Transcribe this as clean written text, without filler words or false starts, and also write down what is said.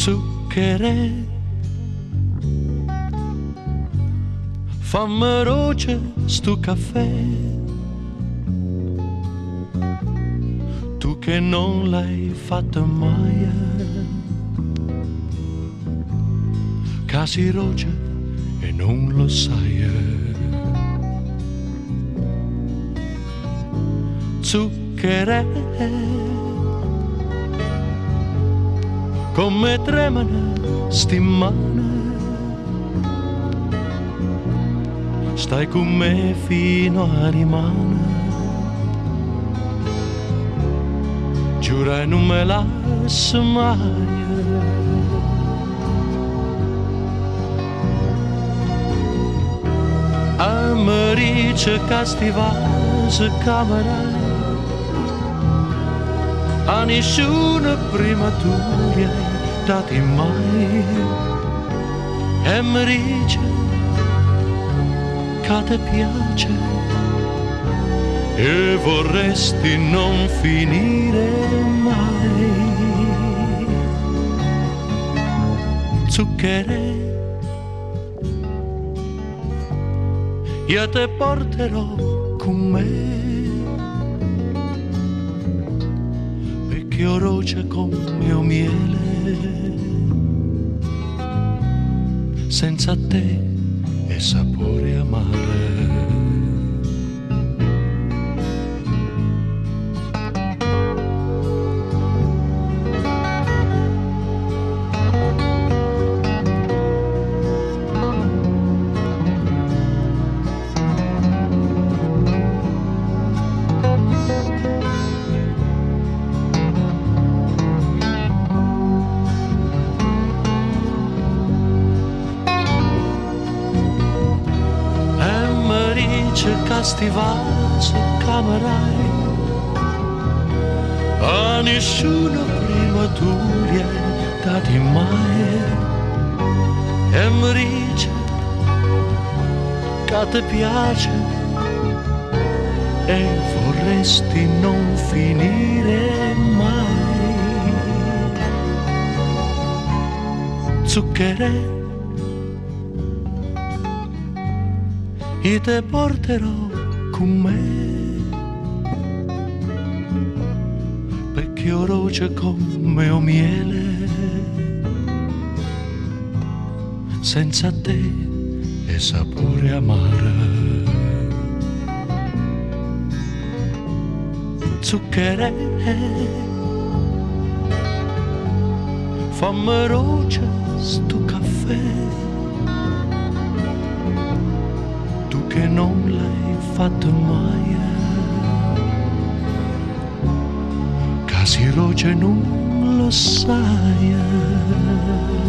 zucchero, fammi roce sto caffè, tu che non l'hai fatto mai, casi roce e non lo sai, zucchero, come tremano sti mani, stai con me fino a rimane, giura non me lasci mai. Americe castivase camera, a nessuno prima tu li hai dati mai, e mi dice che ti piace e vorresti non finire mai. Zucchero, io te porterò con me, io roce come o miele, senza te è sapore amare. Castivase camerai, a nessuno prima tu li hai dati mai, e mi dice che ti piace e vorresti non finire mai. Zucchero, io te porterò con me, perché io roce come o miele, senza te è sapore amare. Zucchero, fammi roce sto caffè, tu che non l'hai fatto mai, casi roce non lo sai.